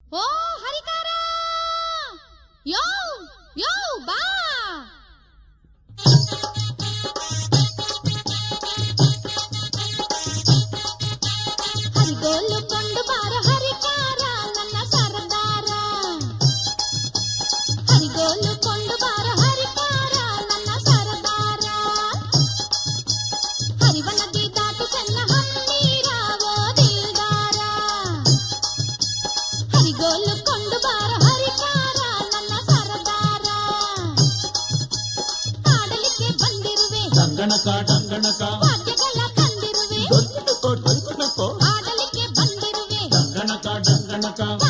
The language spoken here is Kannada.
ಓ ಹರಿಕಾರ ಯೋ ಯೋ ಬಾ ಹರಿಗೋಲು ಕೊಂಡು ಬಾರ ಹರಿಕಾರ ನನ್ನ ಸರದಾರ ಹರಿಗೋಲು ಕೊಂಡು ಬಾರ ಹರಿಕಾರ ನನ್ನ ಸರದಾರ ಹರಿವನದಿ ದಾಟಿ ಚೆನ್ನ ಹನ್ನೀರ ಓದಿಲ್ದಾರ ಹರಿಗೋಲು ಕೊಂಡು ಬಾರ ಹರಿಕಾರ ನನ್ನ ಸರದಾರ ಆಡಲಿಕ್ಕೆ ಬಂದಿರುವೆ ಡಂಗಣಕ ಡಂಗಣಕ ವಾದ್ಯಗಳ ತಂದಿರುವೆ ಡೊಂಕಣಕೋ ಡೊಂಕಣಕೋ ಆಡಲಿಕ್ಕೆ ಬಂದಿರುವೆ ಡಂಗಣಕ ಡಂಗಣಕ